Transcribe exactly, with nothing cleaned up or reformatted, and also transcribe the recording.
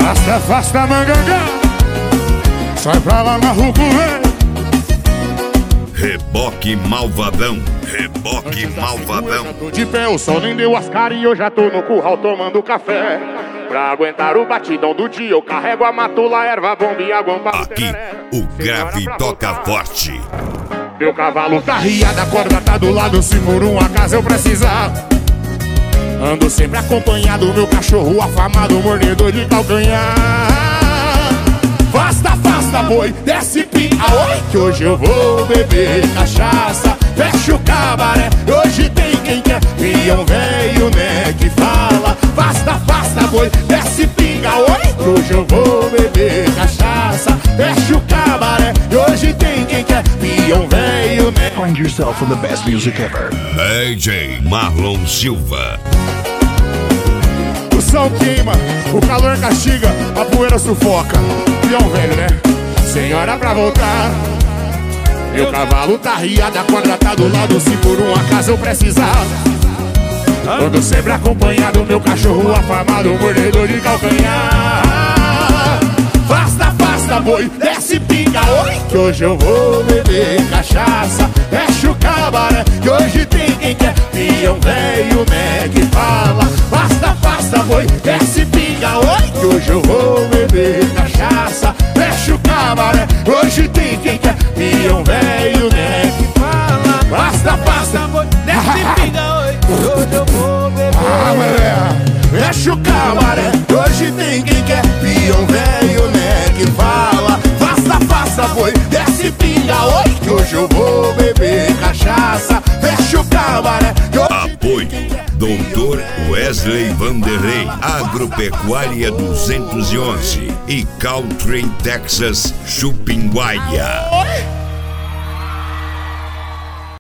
Afasta, afasta, mangangá. Sai pra lá na rua, velho. Reboque malvadão, reboque malvadão. Eu tô de pé, o sol nem deu as caras e eu já tô no curral tomando café. Pra aguentar o batidão do dia, eu carrego a matula, erva, bomba e a guampa. Aqui, o grave toca forte. Meu cavalo tá riado, a corda tá do lado, se por um acaso eu precisar. Ando sempre acompanhado, meu cachorro afamado, mordedor de calcanhar. Afasta, afasta, boi, desce pinga, oi, que hoje eu vou beber cachaça. Fecha o cabaré, hoje tem quem quer, peão velho, né, que fala. Afasta, afasta, boi, desce pinga, oi, que hoje eu vou beber cachaça. Fecha o cabaré, hoje tem quem quer, peão velho, né. Find yourself in the best music ever. D J Marlon Silva. O sol queima, o calor castiga, a poeira sufoca. Peão velho, né? Senhora pra voltar. Meu cavalo tá riado, a corda tá do lado, se por um acaso eu precisar. Ando sempre acompanhado, meu cachorro afamado, mordedor de calcanhar. Afasta, afasta, boi, desce pinga, oi, que hoje eu vou beber cachaça. Fecha o cabaré, que hoje tem quem quer, peão velho, né, que fala. Afasta, afasta, boi, desce pinga, oi, que hoje eu vou beber cachaça. Fecha o cabaré, hoje tem quem quer, peão velho, né, que fala. Afasta, afasta, boi, desce pinga, oi, que hoje eu vou beber. Ah, mulher, fecha o cabaré, hoje tem quem quer, peão velho, né, que fala. Afasta, afasta, boi, desce pinga, oi, que hoje eu vou beber cachaça. Fecha o cabaré, que hoje Apoio doutor Wesley Vanderlei, Agropecuária duzentos e onze e Caltrain Texas, Chupinguaia.